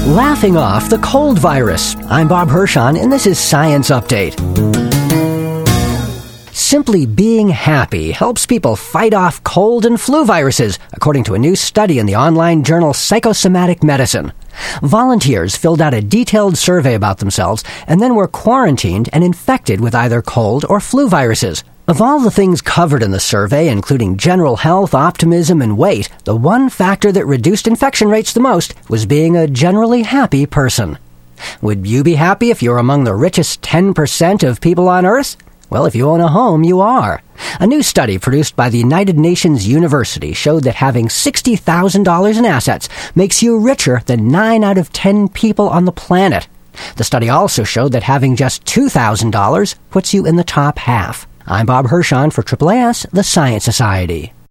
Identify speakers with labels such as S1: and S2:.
S1: Laughing off the cold virus. I'm Bob Hirschon, and this is Science Update. Simply being happy helps people fight off cold and flu viruses, according to a new study in the online journal Psychosomatic Medicine. Volunteers filled out a detailed survey about themselves and then were quarantined and infected with either cold or flu viruses. Of all the things covered in the survey, including general health, optimism, and weight, the one factor that reduced infection rates the most was being a generally happy person. Would you be happy if you're among the richest 10% of people on Earth? Well, if you own a home, you are. A new study produced by the United Nations University showed that having $60,000 in assets makes you richer than 9 out of 10 people on the planet. The study also showed that having just $2,000 puts you in the top half. I'm Bob Hirschon for AAAS, the Science Society.